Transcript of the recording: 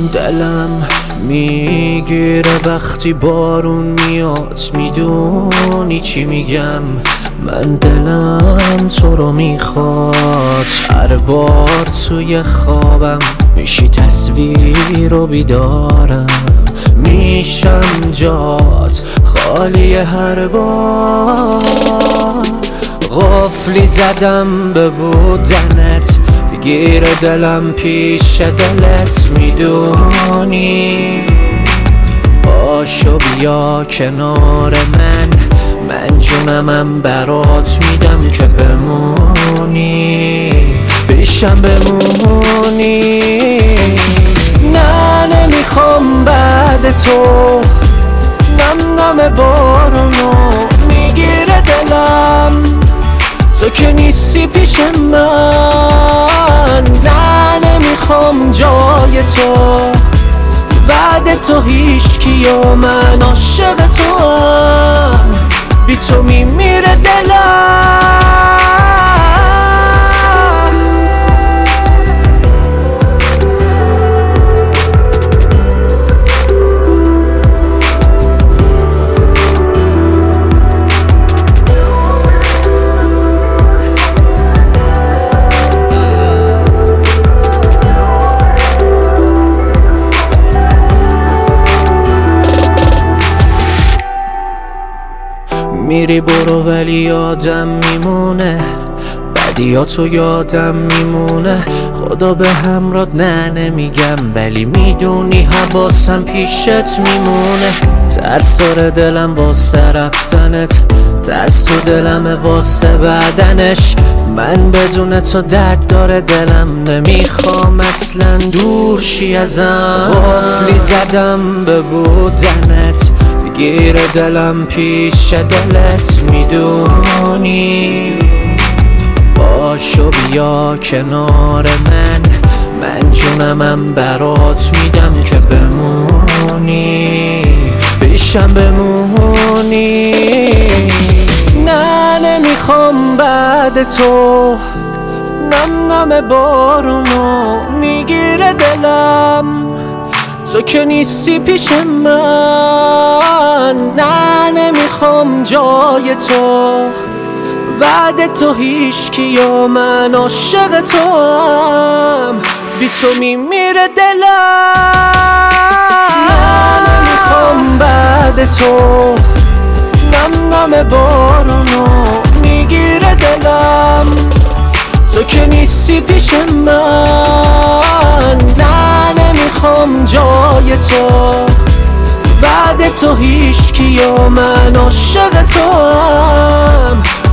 دلم میگیره وقتی بارون میاد، میدونی چی میگم؟ من دلم تو رو میخواد. هر بار توی خوابم میشی تصویر رو بیدارم، میشم جات خالی هر بار. غفلی زدم به بودنت، گیر دلم پیش دلت، میدونی باشو بیا کنار من جونمم برات میدم که بمونی پیشم بمونی. نه نمیخوام بعد تو، نم بارونو میگیره دلم، تو که نیستی پیش من. نه نمیخوام جای تو، بعد تو هیچکی و من عاشق توام، بی تو میمیره دلم. میری برو ولی یادم میمونه، بدیاتو یادم میمونه. خدا به همرات نه نمیگم، ولی میدونی حواسم پیشت میمونه. ترس داره دلم واسه رفتنت، ترس تو دلم واسه بدنش. من بدون تو درد داره دلم، نمیخوام اصلا دور شی ازم. غفلی زدم به بودنت، گیر دلم پیش دلت، میدونی باشو بیا کنار من جونمم برات میدم که بمونی پیشم بمونی. نه نمیخوام بعد تو، نم بارونو میگیره دلم، تو که نیستی پیش من. نه نمیخوام جای تو، بعد تو هیچکی و من عاشق توام، بی تو میمیره دلم. نه نمیخوام بعد تو، نم بارونو میگیره دلم، تو که نیستی پیش من. نه نمیخوام جای تو، بعد تو هیچکی و من عاشق توام،